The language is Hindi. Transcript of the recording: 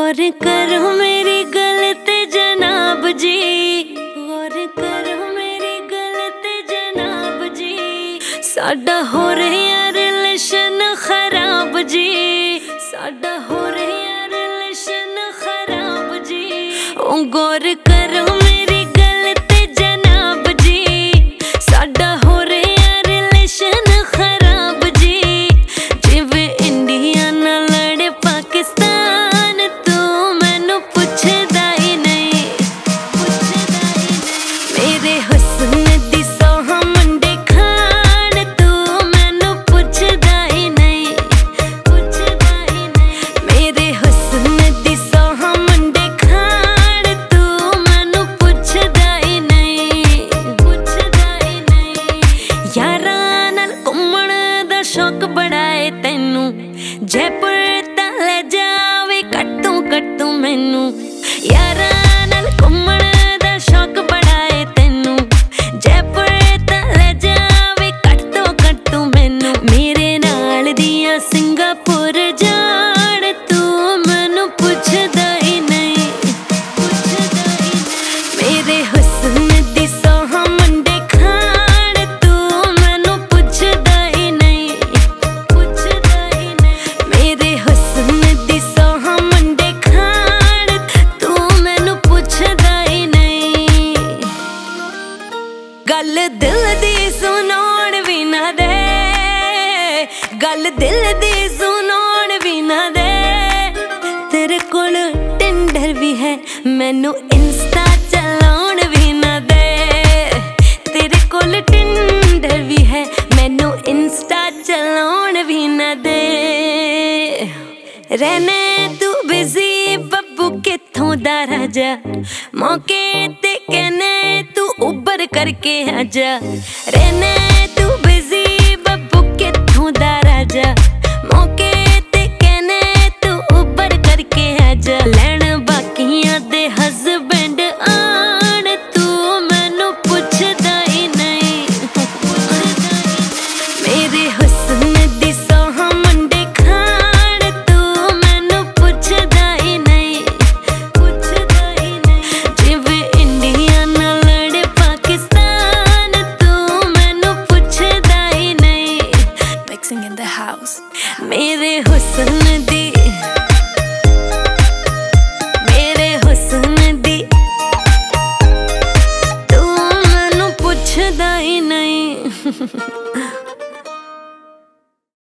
गौर करो मेरी गल ते जनाब जी, गौर करो मेरी गल ते जनाब जी। साडा हो रहा रिलेशन खराब जी, साडा हो रहा रिलेशन खराब जी। ओ गौर करो मेरी गल ते जनाब जी, साडा हो रहा रिलेशन खराब जी। जिवें इंडिया नाल लड़े पाकिस्तान, तू मैनू पुछदा ही नहीं, पुछदा ही नहीं। मेरे हुस्न दी सोह मुंडे खान, तू मैनू पुछदा ही नहीं, पुछदा ही नहीं। मेरे हुस्न दी सोह मुंडे खान, तू मैनू पुछदा ही नहीं, पुछदा ही नहीं। यारां नाल घुम्मण दा शौक बड़ा है तैनू, जयपुर तां ले जावे कट्टू कट्टू मैनू। यारां नाल घुम्मण दा शौक बड़ा है तैनू, जयपुर तां ले जावे कट्टू कट्टू मैनू। मेरे नाल दियां सिंगापुर जाण, तू मैनू पुछदा ही नहीं, पुछदा ही नहीं। मेरे हुस्न दी सोह मुंडे खान, तू मैनू पुछदा ही नहीं, पुछदा ही नहीं। मेरे हुस्न दी सोह मुंडे खान, तू मैनू पुछदा ही नहीं। गल दिल दी सुनाउण भी ना दे, गल दिल दी सुनाउण भी ना दे। तेरे कोल टिंडर भी है, मैनू इंस्टा चलाउण भी ना दे। तेरे कोल टिंडर भी है, मैनू इंस्टा चलाउण भी ना दे। रहने तू बिजी बब्बू कित्थों दा राजा, मौके ते कहने तू उबर करके आजा। रहने तू बिजी बब्बू कित्थों दा राजा, मौके ते कहने तू उबर करके आजा। लैण बाकियां दे हस्बैंड आण, तू मैनू पुछदा ही नहीं, पुछदा ही नहीं। मेरे हुस्न दी सोह मुंडे खान, तू मैनू पुछदा ही नहीं, पुछदा ही नहीं। जिवें इंडिया नाल लड़े पाकिस्तान, तू मैनू पुछदा ही नहीं। Mixing in the house। मेरे हुस्न दी, मेरे हुस्न दी, तू मैनू पुछदा ही नहीं।